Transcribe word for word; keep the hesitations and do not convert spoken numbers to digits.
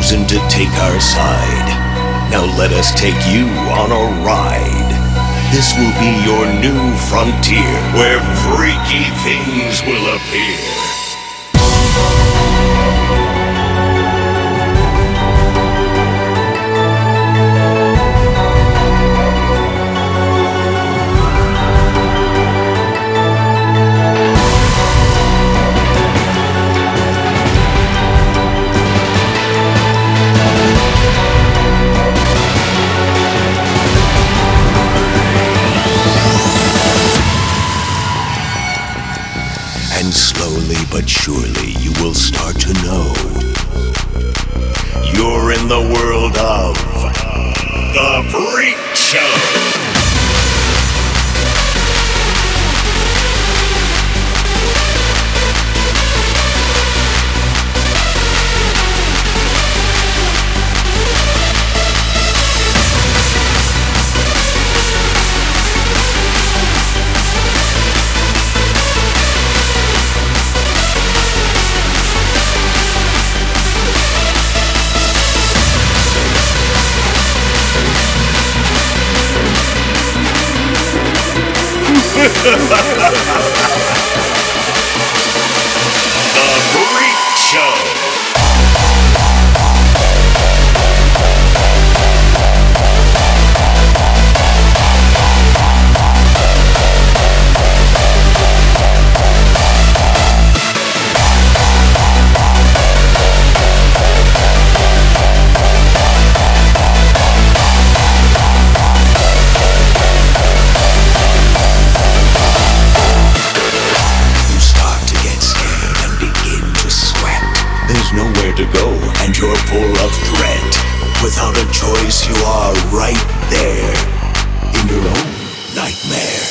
chosen to take our side. Now let us take you on a ride. This will be your new frontier, where freaky things will appear. And slowly but surely you will start to know you're in the world of The Freak Show. The Freak Show. There's nowhere to go, and you're full of threat. Without a choice, you are right there in your own nightmare.